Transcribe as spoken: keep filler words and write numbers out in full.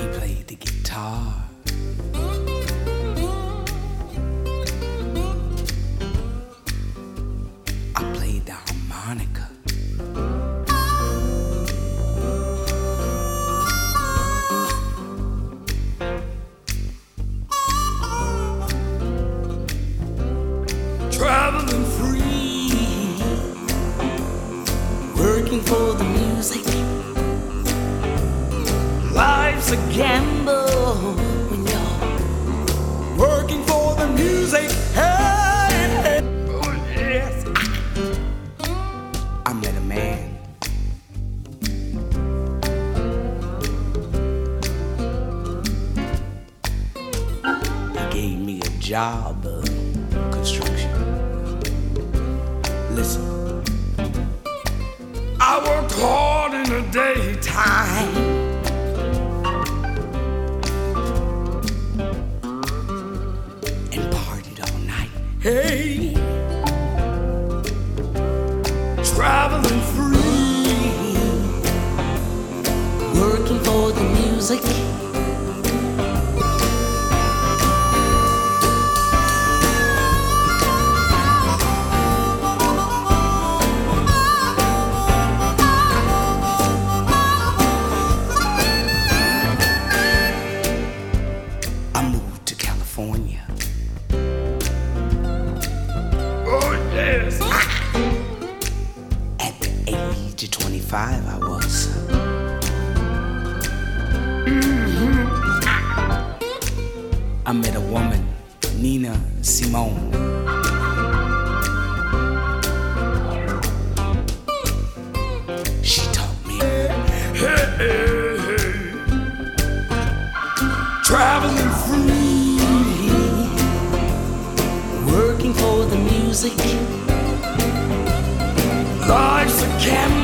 He played the guitar. I played the harmonica. Traveling free, working for the music. Life's a gamble when you're working for the music. Hey, hey. Oh, yes. I met a man. He gave me a job of construction. Listen, I worked hard in the daytime. Hey, traveling free, working for the music. I moved to California. At the age of twenty-five, I was. Mm-hmm. I met a woman, Nina Simone. She taught me. Hey, hey, hey. Traveling free, working for the music. Life's a gamble.